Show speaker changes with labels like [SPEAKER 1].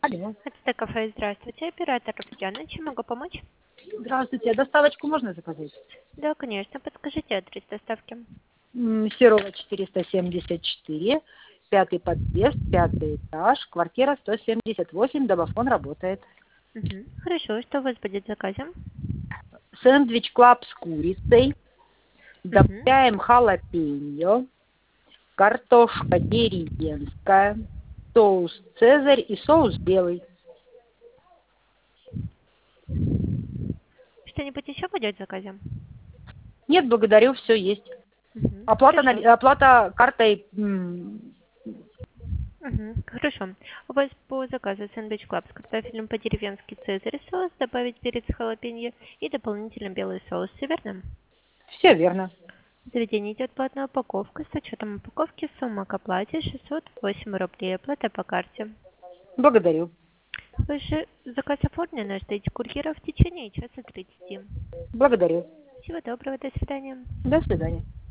[SPEAKER 1] Алло.
[SPEAKER 2] Это кафе, здравствуйте, оператор Яна, чем могу помочь?
[SPEAKER 1] Здравствуйте. Доставочку можно заказать?
[SPEAKER 2] Да, конечно, подскажите адрес доставки.
[SPEAKER 1] Серова 474, пятый подъезд, пятый этаж, квартира 178, домофон работает.
[SPEAKER 2] Хорошо, что у вас будет в заказе?
[SPEAKER 1] Сэндвич клаб с курицей,
[SPEAKER 2] Мгм.
[SPEAKER 1] добавляем халапеньо, картошка деревенская, соус цезарь и соус белый.
[SPEAKER 2] Что-нибудь еще будет в заказе?
[SPEAKER 1] Нет, благодарю, все есть. Оплата,
[SPEAKER 2] Хорошо.
[SPEAKER 1] оплата картой.
[SPEAKER 2] Хорошо. У вас по заказу сэндвич клаб с картофелем по-деревенски цезарь соус, добавить перец халапеньо и дополнительно белый соус, все верно?
[SPEAKER 1] Все верно.
[SPEAKER 2] В заведении идет платная упаковка. С учетом упаковки сумма к оплате 608 рублей. Оплата по карте.
[SPEAKER 1] Благодарю.
[SPEAKER 2] Ваш заказ оформлен, ждите курьера в течение часа 30.
[SPEAKER 1] Благодарю.
[SPEAKER 2] Всего доброго, до свидания.
[SPEAKER 1] До свидания.